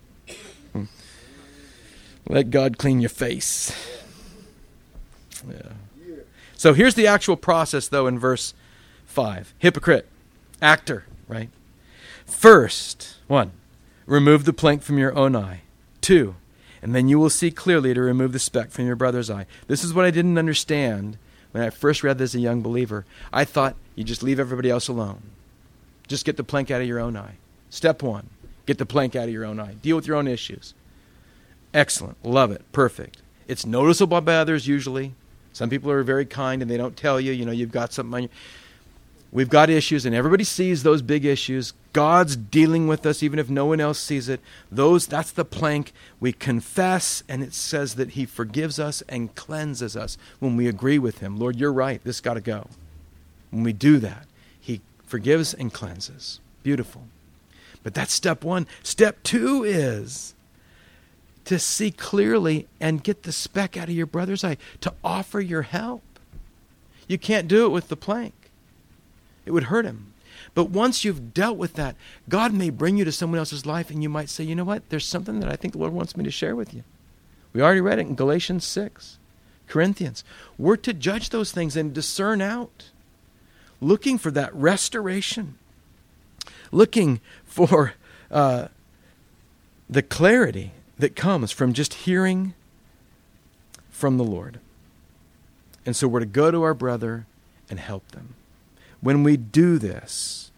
Speaker 1: Let God clean your face. Yeah. So here's the actual process, though, in verse 5. Hypocrite, actor, right? First, 1, remove the plank from your own eye. 2, and then you will see clearly to remove the speck from your brother's eye. This is what I didn't understand when I first read this as a young believer. I thought you just leave everybody else alone. Just get the plank out of your own eye. Step 1, get the plank out of your own eye. Deal with your own issues. Excellent. Love it. Perfect. It's noticeable by others usually. Some people are very kind and they don't tell you, you've got something on you. We've got issues and everybody sees those big issues. God's dealing with us even if no one else sees it. That's the plank. We confess and it says that he forgives us and cleanses us when we agree with him. Lord, you're right. This got to go. When we do that, he forgives and cleanses. Beautiful. But that's step 1. Step 2 is to see clearly and get the speck out of your brother's eye, to offer your help. You can't do it with the plank. It would hurt him. But once you've dealt with that, God may bring you to someone else's life and you might say, you know what, there's something that I think the Lord wants me to share with you. We already read it in Galatians 6, Corinthians. We're to judge those things and discern out, looking for that restoration, looking for the clarity that comes from just hearing from the Lord. And so we're to go to our brother and help them. When we do this,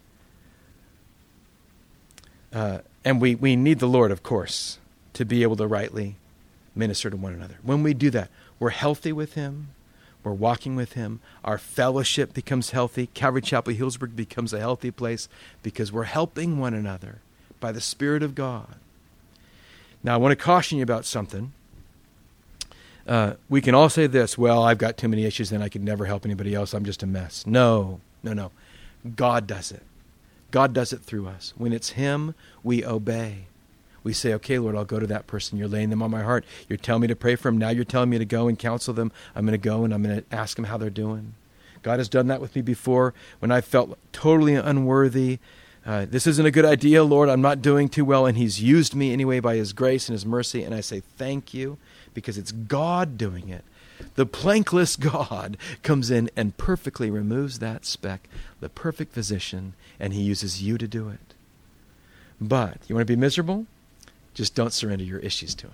Speaker 1: and we need the Lord, of course, to be able to rightly minister to one another. When we do that, we're healthy with him. We're walking with him. Our fellowship becomes healthy. Calvary Chapel Healdsburg becomes a healthy place because we're helping one another by the Spirit of God. Now, I want to caution you about something. We can all say this, well, I've got too many issues and I could never help anybody else. I'm just a mess. No. God does it. God does it through us. When it's him, we obey. We say, okay, Lord, I'll go to that person. You're laying them on my heart. You're telling me to pray for them. Now you're telling me to go and counsel them. I'm going to go and I'm going to ask them how they're doing. God has done that with me before when I felt totally unworthy. This isn't a good idea, Lord. I'm not doing too well. And he's used me anyway by his grace and his mercy. And I say, thank you, because it's God doing it. The plankless God comes in and perfectly removes that speck, the perfect physician, and he uses you to do it. But you want to be miserable? Just don't surrender your issues to him.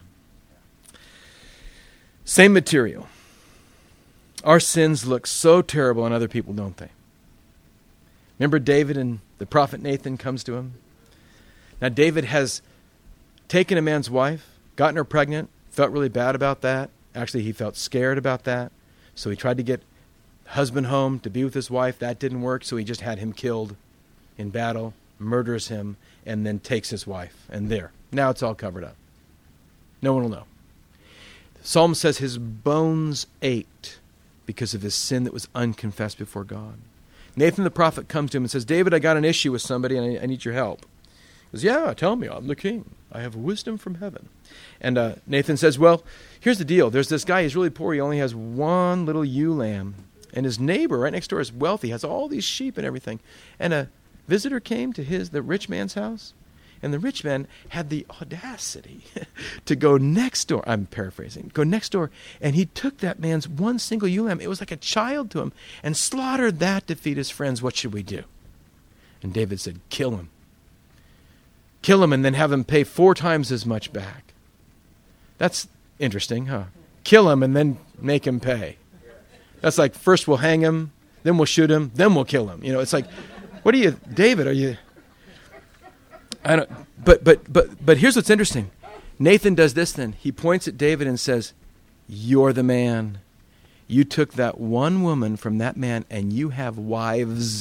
Speaker 1: Same material. Our sins look so terrible on other people, don't they? Remember David and the prophet Nathan comes to him? Now David has taken a man's wife, gotten her pregnant, felt really bad about that. Actually, he felt scared about that. So he tried to get husband home to be with his wife. That didn't work, so he just had him killed in battle, murders him, and then takes his wife. And there. Now it's all covered up. No one will know. The Psalm says his bones ached because of his sin that was unconfessed before God. Nathan the prophet comes to him and says, David, I got an issue with somebody and I need your help. He goes, yeah, tell me, I'm the king. I have wisdom from heaven. And Nathan says, well, here's the deal. There's this guy, he's really poor. He only has one little ewe lamb. And his neighbor right next door is wealthy, has all these sheep and everything. And a visitor came to the rich man's house. And the rich man had the audacity to go next door. I'm paraphrasing. Go next door. And he took that man's one single ewe lamb. It was like a child to him. And slaughtered that to feed his friends. What should we do? And David said, kill him. Kill him and then have him pay 4 times as much back. That's interesting, huh? Kill him and then make him pay. That's like, first we'll hang him, then we'll shoot him, then we'll kill him. It's like, what are you, David, are you... I don't. But here's what's interesting. Nathan does this then. He points at David and says, you're the man. You took that one woman from that man and you have wives.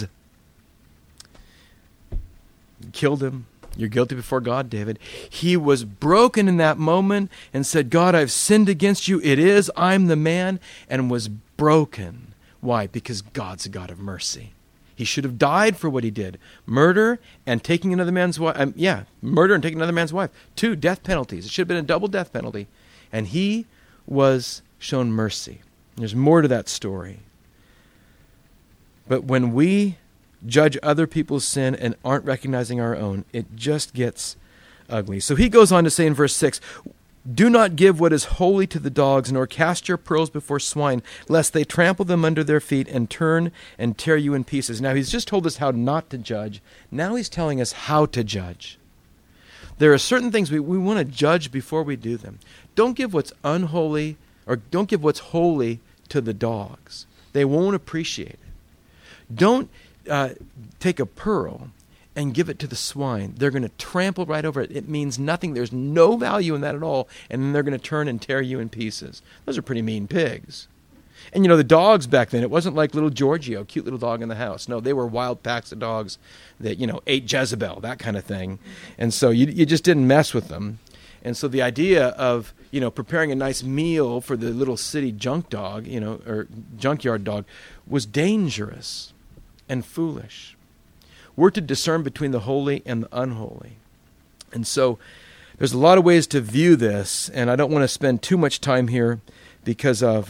Speaker 1: You killed him. You're guilty before God, David. He was broken in that moment and said, God, I've sinned against you. I'm the man, and was broken. Why? Because God's a God of mercy. He should have died for what he did. Murder and taking another man's wife. Murder and taking another man's wife. 2 death penalties. It should have been a double death penalty. And he was shown mercy. There's more to that story. But when we judge other people's sin and aren't recognizing our own, it just gets ugly. So he goes on to say in verse 6, Do not give what is holy to the dogs, nor cast your pearls before swine, lest they trample them under their feet and turn and tear you in pieces. Now, he's just told us how not to judge. Now he's telling us how to judge. There are certain things we want to judge before we do them. Don't give what's unholy, or don't give what's holy to the dogs. They won't appreciate it. Don't take a pearl and give it to the swine. They're going to trample right over it. It means nothing. There's no value in that at all. And then they're going to turn and tear you in pieces. Those are pretty mean pigs. And the dogs back then, it wasn't like little Giorgio, cute little dog in the house. No, they were wild packs of dogs that, ate Jezebel, that kind of thing. And so you just didn't mess with them. And so the idea of, preparing a nice meal for the little city junk dog, or junkyard dog, was dangerous and foolish. We're to discern between the holy and the unholy. And so there's a lot of ways to view this, and I don't want to spend too much time here because of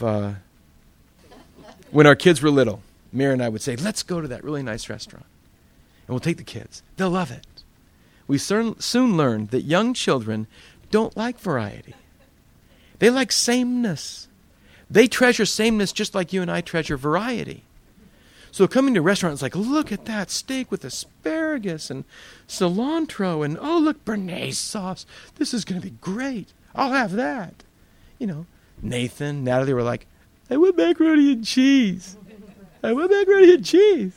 Speaker 1: when our kids were little, Mary and I would say, let's go to that really nice restaurant, and we'll take the kids. They'll love it. We soon learned that young children don't like variety. They like sameness. They treasure sameness just like you and I treasure variety. So coming to a restaurant, it's like, look at that steak with asparagus and cilantro, and oh, look, béarnaise sauce. This is going to be great. I'll have that. Nathan, Natalie were like, I want macaroni and cheese. I want macaroni and cheese.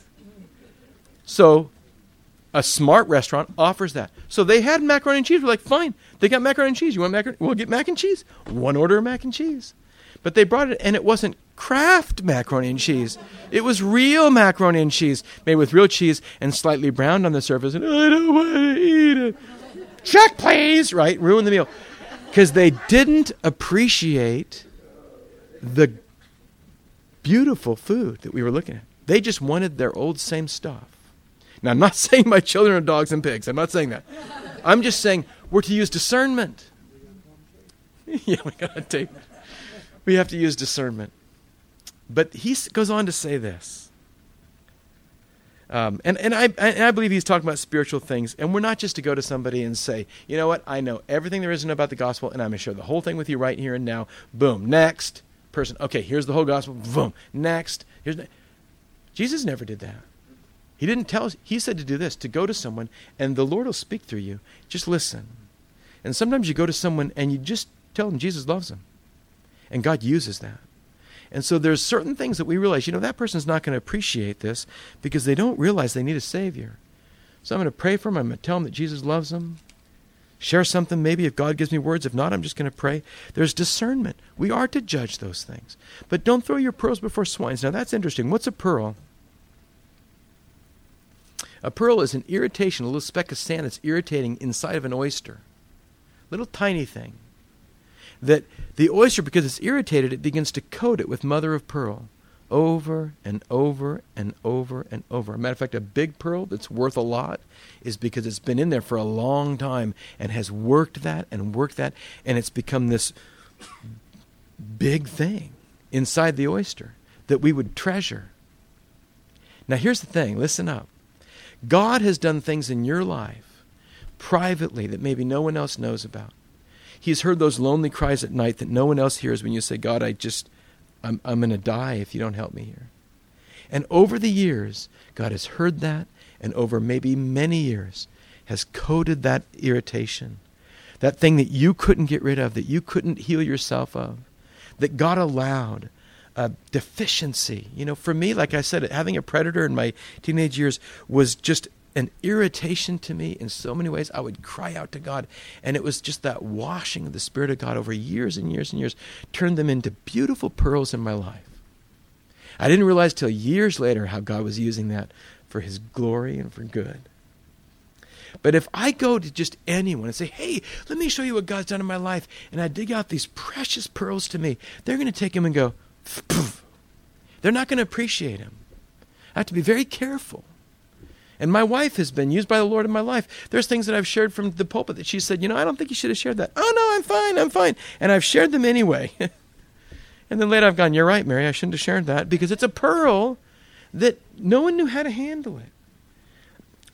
Speaker 1: So a smart restaurant offers that. So they had macaroni and cheese. We're like, fine. They got macaroni and cheese. You want macaroni? We'll get mac and cheese. One order of mac and cheese. But they brought it, and it wasn't Kraft macaroni and cheese. It was real macaroni and cheese, made with real cheese and slightly browned on the surface. And I don't want to eat it. Check, please. Right? Ruin the meal. Because they didn't appreciate the beautiful food that we were looking at. They just wanted their old same stuff. Now, I'm not saying my children are dogs and pigs. I'm not saying that. I'm just saying we're to use discernment. Yeah, we have to use discernment. But he goes on to say this. And I believe he's talking about spiritual things. And we're not just to go to somebody and say, you know what, I know everything there is to know about the gospel, and I'm going to share the whole thing with you right here and now. Boom, next person. Okay, here's the whole gospel. Boom, next. Jesus never did that. He didn't tell us. He said to do this, to go to someone, and the Lord will speak through you. Just listen. And sometimes you go to someone, and you just tell them Jesus loves them. And God uses that. And so there's certain things that we realize, that person's not going to appreciate this because they don't realize they need a Savior. So I'm going to pray for them. I'm going to tell them that Jesus loves them. Share something maybe if God gives me words. If not, I'm just going to pray. There's discernment. We are to judge those things. But don't throw your pearls before swines. Now that's interesting. What's a pearl? A pearl is an irritation, a little speck of sand that's irritating inside of an oyster. Little tiny thing. That the oyster, because it's irritated, it begins to coat it with mother of pearl over and over and over and over. As a matter of fact, a big pearl that's worth a lot is because it's been in there for a long time and has worked that, and it's become this big thing inside the oyster that we would treasure. Now here's the thing, listen up. God has done things in your life privately that maybe no one else knows about. He's heard those lonely cries at night that no one else hears when you say, God, I'm going to die if you don't help me here. And over the years, God has heard that, and over maybe many years has coated that irritation, that thing that you couldn't get rid of, that you couldn't heal yourself of, that God allowed. Deficiency. For me, like I said, having a predator in my teenage years was just an irritation to me in so many ways. I would cry out to God, and it was just that washing of the Spirit of God over years and years and years turned them into beautiful pearls in my life. I didn't realize till years later how God was using that for His glory and for good. But if I go to just anyone and say, hey, let me show you what God's done in my life, and I dig out these precious pearls to me, they're going to take them and go, poof. They're not going to appreciate him. I have to be very careful. And my wife has been used by the Lord in my life. There's things that I've shared from the pulpit that she said, I don't think you should have shared that. Oh, no, I'm fine. And I've shared them anyway. And then later I've gone, you're right, Mary, I shouldn't have shared that because it's a pearl that no one knew how to handle it.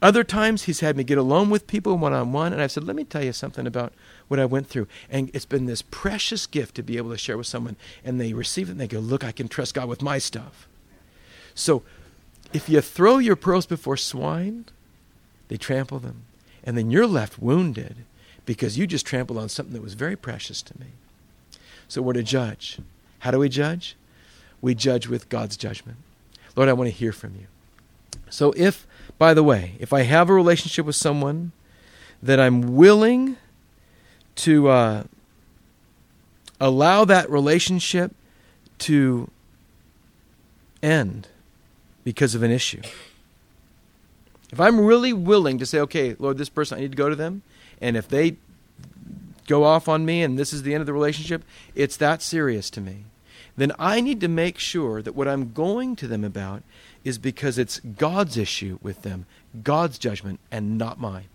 Speaker 1: Other times he's had me get alone with people one-on-one, and I've said, let me tell you something about what I went through. And it's been this precious gift to be able to share with someone, and they receive it and they go, look, I can trust God with my stuff. So if you throw your pearls before swine, they trample them. And then you're left wounded because you just trampled on something that was very precious to me. So we're to judge. How do we judge? We judge with God's judgment. Lord, I want to hear from you. So if, by the way, if I have a relationship with someone that I'm willing to allow that relationship to end because of an issue. If I'm really willing to say, okay, Lord, this person, I need to go to them, and if they go off on me and this is the end of the relationship, it's that serious to me, then I need to make sure that what I'm going to them about is because it's God's issue with them, God's judgment, and not mine.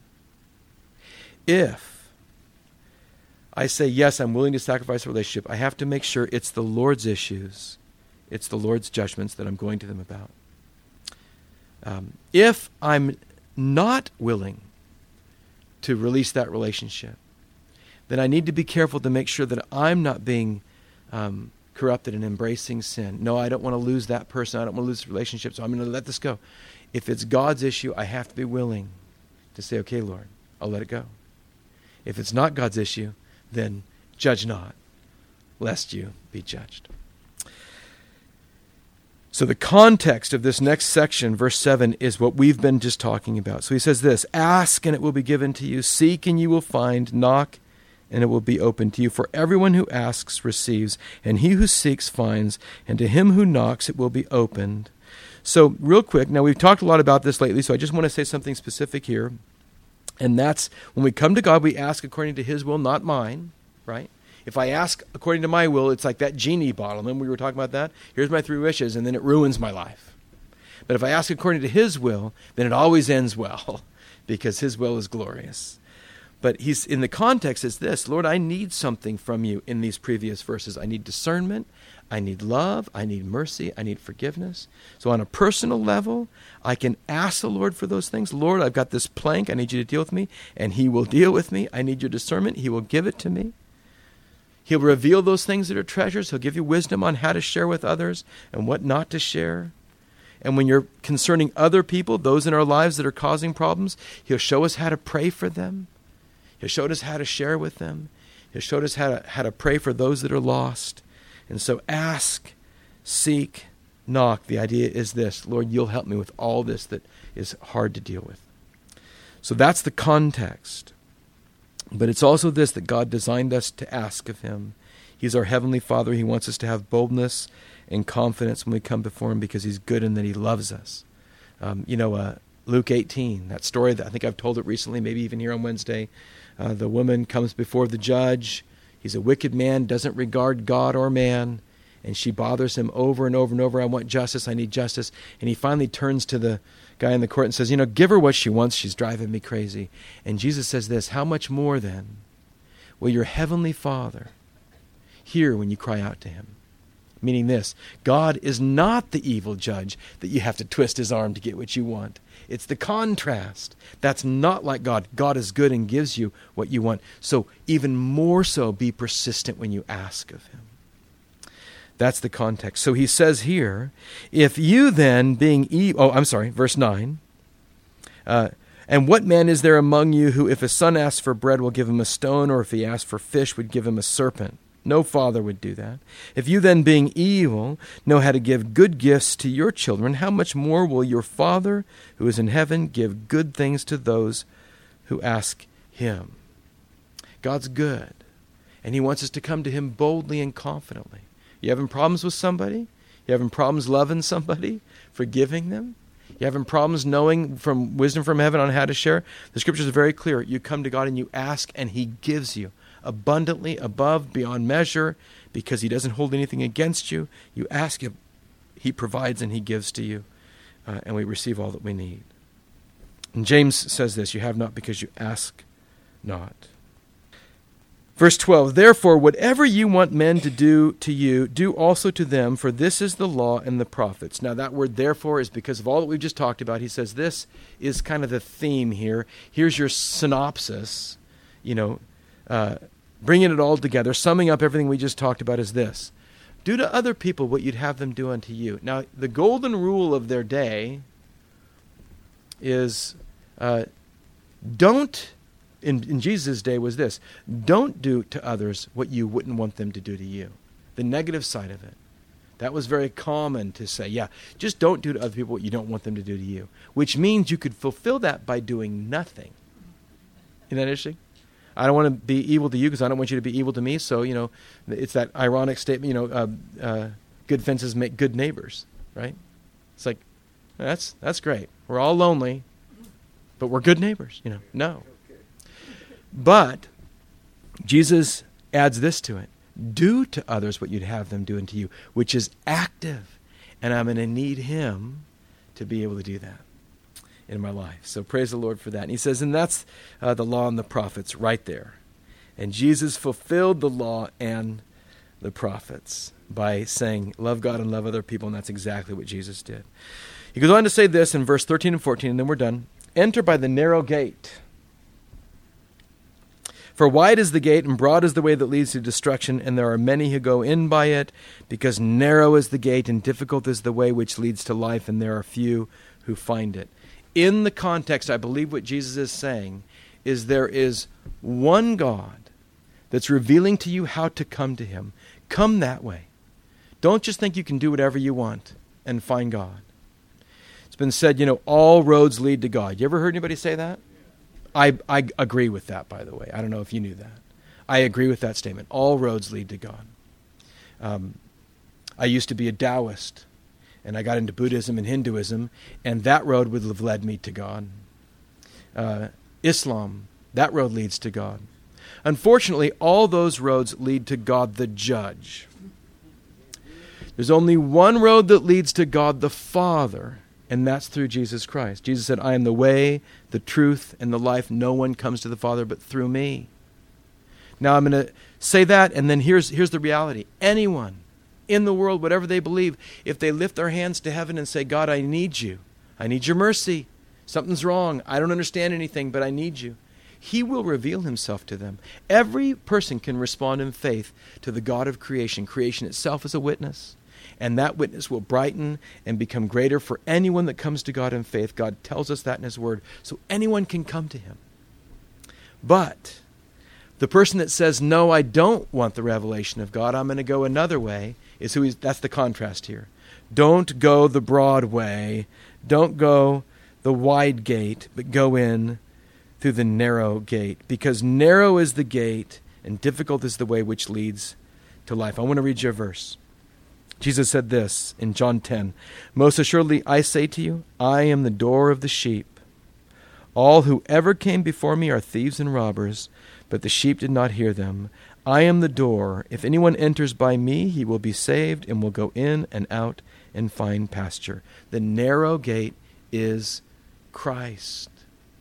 Speaker 1: If I say, yes, I'm willing to sacrifice a relationship, I have to make sure it's the Lord's issues, it's the Lord's judgments that I'm going to them about. If I'm not willing to release that relationship, then I need to be careful to make sure that I'm not being corrupted and embracing sin. No, I don't want to lose that person. I don't want to lose the relationship, so I'm going to let this go. If it's God's issue, I have to be willing to say, okay, Lord, I'll let it go. If it's not God's issue, then judge not, lest you be judged. So the context of this next section, verse 7, is what we've been just talking about. So he says this, ask and it will be given to you, seek and you will find, knock and it will be opened to you. For everyone who asks receives, and he who seeks finds, and to him who knocks it will be opened. So real quick, now we've talked a lot about this lately, so I just want to say something specific here. And that's when we come to God, we ask according to his will, not mine, right? If I ask according to my will, it's like that genie bottle. Remember we were talking about that? Here's my 3 wishes, and then it ruins my life. But if I ask according to his will, then it always ends well, because his will is glorious. But he's in the context is this, Lord, I need something from you in these previous verses. I need discernment, I need love, I need mercy, I need forgiveness. So on a personal level, I can ask the Lord for those things. Lord, I've got this plank, I need you to deal with me, and he will deal with me. I need your discernment, he will give it to me. He'll reveal those things that are treasures. He'll give you wisdom on how to share with others and what not to share. And when you're concerning other people, those in our lives that are causing problems, he'll show us how to pray for them. He'll show us how to share with them. He'll show us how to pray for those that are lost. And so ask, seek, knock. The idea is this, Lord, you'll help me with all this that is hard to deal with. So that's the context. But it's also this, that God designed us to ask of him. He's our Heavenly Father. He wants us to have boldness and confidence when we come before him because he's good and that he loves us. Luke 18, that story that I think I've told it recently, maybe even here on Wednesday. The woman comes before the judge. He's a wicked man, doesn't regard God or man. And she bothers him over and over and over. I want justice. I need justice. And he finally turns to the guy in the court and says, give her what she wants. She's driving me crazy. And Jesus says this, how much more then will your heavenly Father hear when you cry out to him? Meaning this, God is not the evil judge that you have to twist his arm to get what you want. It's the contrast. That's not like God. God is good and gives you what you want. So even more so, be persistent when you ask of him. That's the context. So he says here, if you then being verse 9. And what man is there among you who if a son asks for bread will give him a stone, or if he asks for fish would give him a serpent? No father would do that. If you then being evil know how to give good gifts to your children, how much more will your Father who is in heaven give good things to those who ask him? God's good, and he wants us to come to him boldly and confidently. You having problems with somebody? You having problems loving somebody? Forgiving them? You having problems knowing from wisdom from heaven on how to share? The scriptures are very clear. You come to God and you ask, and he gives you abundantly, above, beyond measure, because he doesn't hold anything against you. You ask him, he provides and he gives to you, and we receive all that we need. And James says this, you have not because you ask not. Verse 12, therefore, whatever you want men to do to you, do also to them, for this is the law and the prophets. Now, that word therefore is because of all that we've just talked about. He says this is kind of the theme here. Here's your synopsis, bringing it all together, summing up everything we just talked about is this. Do to other people what you'd have them do unto you. Now, the golden rule of their day is don't... In Jesus' day was this: don't do to others what you wouldn't want them to do to you. The negative side of it. That was very common to say, just don't do to other people what you don't want them to do to you. Which means you could fulfill that by doing nothing. Isn't that interesting? I don't want to be evil to you because I don't want you to be evil to me. So, it's that ironic statement, good fences make good neighbors, right? It's like, that's great. We're all lonely, but we're good neighbors, No. But Jesus adds this to it. Do to others what you'd have them do unto you, which is active. And I'm going to need him to be able to do that in my life. So praise the Lord for that. And he says, and that's the law and the prophets right there. And Jesus fulfilled the law and the prophets by saying, love God and love other people. And that's exactly what Jesus did. He goes on to say this in verse 13 and 14, and then we're done. Enter by the narrow gate. For wide is the gate and broad is the way that leads to destruction, and there are many who go in by it, because narrow is the gate and difficult is the way which leads to life, and there are few who find it. In the context, I believe what Jesus is saying is there is one God that's revealing to you how to come to him. Come that way. Don't just think you can do whatever you want and find God. It's been said, all roads lead to God. You ever heard anybody say that? I agree with that, by the way. I don't know if you knew that. I agree with that statement. All roads lead to God. I used to be a Taoist, and I got into Buddhism and Hinduism, and that road would have led me to God. Islam, that road leads to God. Unfortunately, all those roads lead to God the Judge. There's only one road that leads to God the Father, and that's through Jesus Christ. Jesus said, I am the way, the truth, and the life. No one comes to the Father but through me. Now I'm going to say that, and then here's the reality. Anyone in the world, whatever they believe, if they lift their hands to heaven and say, God, I need you. I need your mercy. Something's wrong. I don't understand anything, but I need you. He will reveal himself to them. Every person can respond in faith to the God of creation. Creation itself is a witness. And that witness will brighten and become greater for anyone that comes to God in faith. God tells us that in his word. So anyone can come to him. But the person that says, no, I don't want the revelation of God, I'm going to go another way, that's the contrast here. Don't go the broad way. Don't go the wide gate, but go in through the narrow gate. Because narrow is the gate and difficult is the way which leads to life. I want to read you a verse. Jesus said this in John 10, most assuredly I say to you, I am the door of the sheep. All who ever came before me are thieves and robbers, but the sheep did not hear them. I am the door. If anyone enters by me, he will be saved and will go in and out and find pasture. The narrow gate is Christ.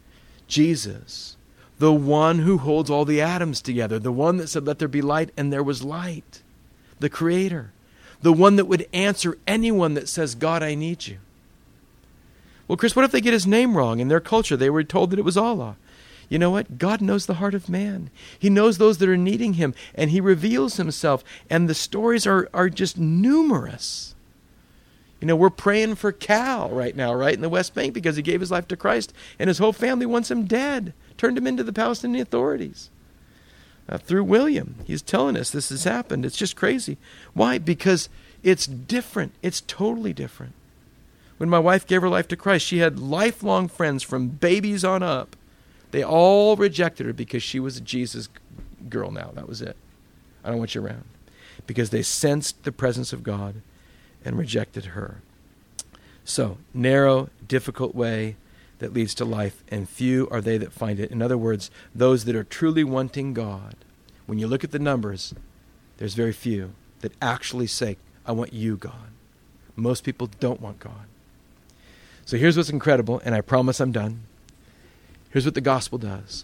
Speaker 1: Jesus, the one who holds all the atoms together, the one that said, let there be light, and there was light, the Creator. The one that would answer anyone that says, God, I need you. Well, Chris, what if they get his name wrong? In their culture, they were told that it was Allah. You know what? God knows the heart of man. He knows those that are needing him, and he reveals himself. And the stories are just numerous. We're praying for Cal right now, right, in the West Bank, because he gave his life to Christ, and his whole family wants him dead, turned him into the Palestinian authorities. Through William. He's telling us this has happened. It's just crazy. Why? Because it's different. It's totally different. When my wife gave her life to Christ, she had lifelong friends from babies on up. They all rejected her because she was a Jesus girl now. That was it. I don't want you around. Because they sensed the presence of God and rejected her. So, narrow, difficult way that leads to life, and few are they that find it. In other words, those that are truly wanting God. When you look at the numbers, there's very few that actually say, I want you, God. Most people don't want God. So here's what's incredible, and I promise I'm done. Here's what the gospel does.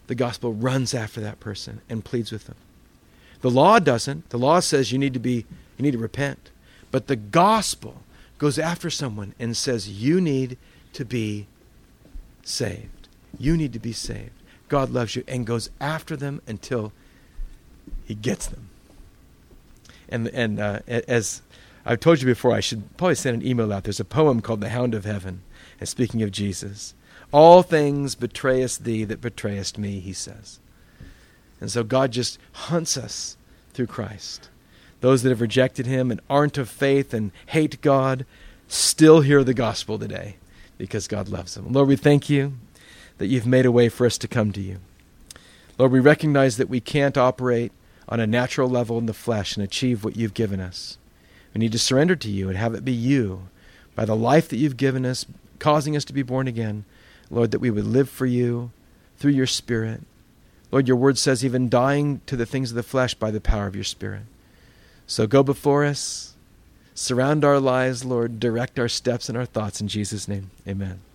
Speaker 1: the gospel runs after that person and pleads with them. The law doesn't. The law says you need to repent. But the gospel goes after someone and says, you need to be saved. You need to be saved. God loves you, and goes after them until he gets them. And as I've told you before, I should probably send an email out. There's a poem called The Hound of Heaven. And speaking of Jesus, all things betrayest thee that betrayest me, he says. And so God just hunts us through Christ. Those that have rejected him and aren't of faith and hate God still hear the gospel today because God loves them. Lord, we thank you that you've made a way for us to come to you. Lord, we recognize that we can't operate on a natural level in the flesh and achieve what you've given us. We need to surrender to you and have it be you, by the life that you've given us, causing us to be born again, Lord, that we would live for you through your Spirit. Lord, your word says even dying to the things of the flesh by the power of your Spirit. So go before us, surround our lives, Lord, direct our steps and our thoughts in Jesus' name. Amen.